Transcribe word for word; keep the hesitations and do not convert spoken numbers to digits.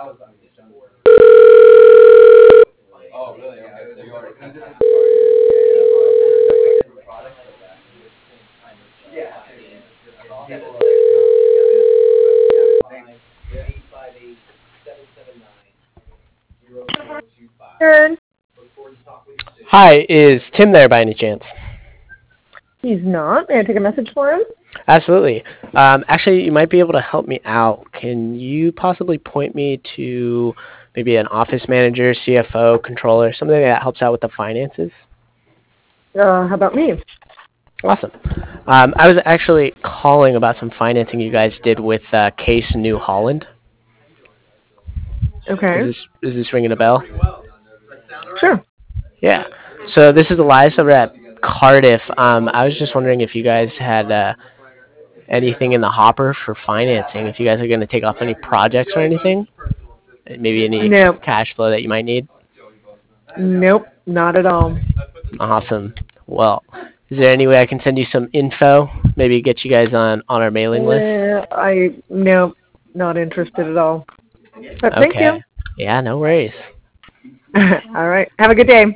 Turn. Hi, is Tim there by any chance? He's not. May I take a message for him? Absolutely. Um, actually, you might be able to help me out. Can you possibly point me to maybe an office manager, C F O, controller, something that helps out with the finances? Uh, how about me? Awesome. Um, I was actually calling about some financing you guys did with uh, Case New Holland. Okay. Is this is this ringing a bell? Sure. Yeah. So this is Elias over at Cardiff. Um, I was just wondering if you guys had uh, anything in the hopper for financing. If you guys are going to take off any projects or anything, maybe any Nope. cash flow that you might need. Nope. Not at all. Awesome. Well, is there any way I can send you some info? Maybe get you guys on on our mailing list. Uh, I nope. Not interested at all. But thank you. Okay. Yeah, no worries. All right. Have a good day.